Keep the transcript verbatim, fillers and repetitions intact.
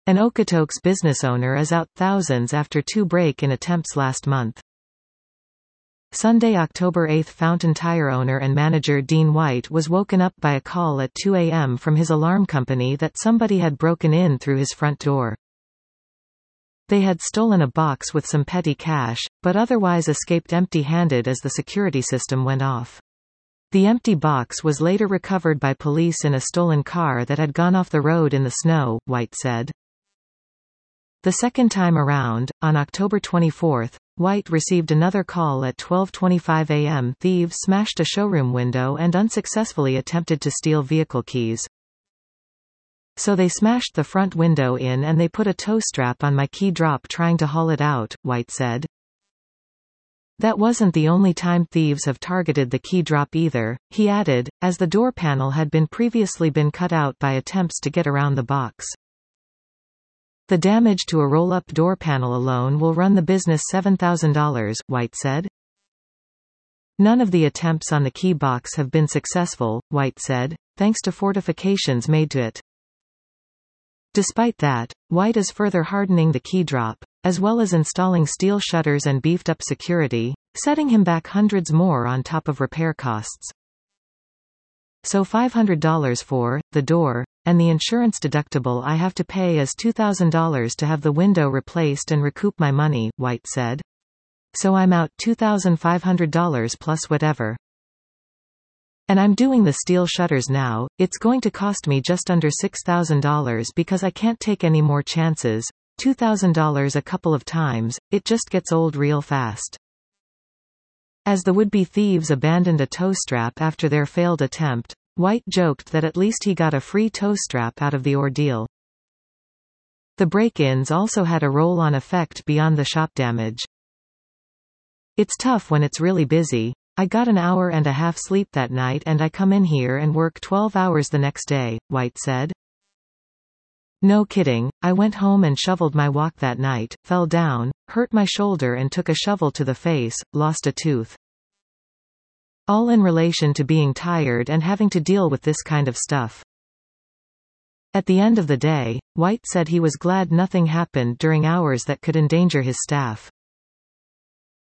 An Okotoks business owner is out thousands after two break-in attempts last month. Sunday, October eighth, Fountain Tire owner and manager Dean White was woken up by a call at two A M from his alarm company that somebody had broken in through his front door. They had stolen a box with some petty cash, but otherwise escaped empty-handed as the security system went off. The empty box was later recovered by police in a stolen car that had gone off the road in the snow, White said. The second time around, on October twenty-fourth, White received another call at twelve twenty-five A M Thieves smashed a showroom window and unsuccessfully attempted to steal vehicle keys. So they smashed the front window in and they put a tow strap on my key drop trying to haul it out, White said. That wasn't the only time thieves have targeted the key drop either, he added, as the door panel had been previously been cut out by attempts to get around the box. The damage to a roll-up door panel alone will run the business seven thousand dollars, White said. None of the attempts on the key box have been successful, White said, thanks to fortifications made to it. Despite that, White is further hardening the key drop, as well as installing steel shutters and beefed up security, setting him back hundreds more on top of repair costs. So five hundred dollars for the door, and the insurance deductible I have to pay is two thousand dollars to have the window replaced and recoup my money, White said. So I'm out two thousand five hundred dollars plus whatever. And I'm doing the steel shutters now. It's going to cost me just under six thousand dollars because I can't take any more chances. two thousand dollars a couple of times, it just gets old real fast. As the would-be thieves abandoned a tow strap after their failed attempt, White joked that at least he got a free tow strap out of the ordeal. The break-ins also had a roll-on effect beyond the shop damage. It's tough when it's really busy. I got an hour and a half sleep that night and I come in here and work twelve hours the next day, White said. No kidding, I went home and shoveled my walk that night, fell down, hurt my shoulder and took a shovel to the face, lost a tooth. All in relation to being tired and having to deal with this kind of stuff. At the end of the day, White said he was glad nothing happened during hours that could endanger his staff.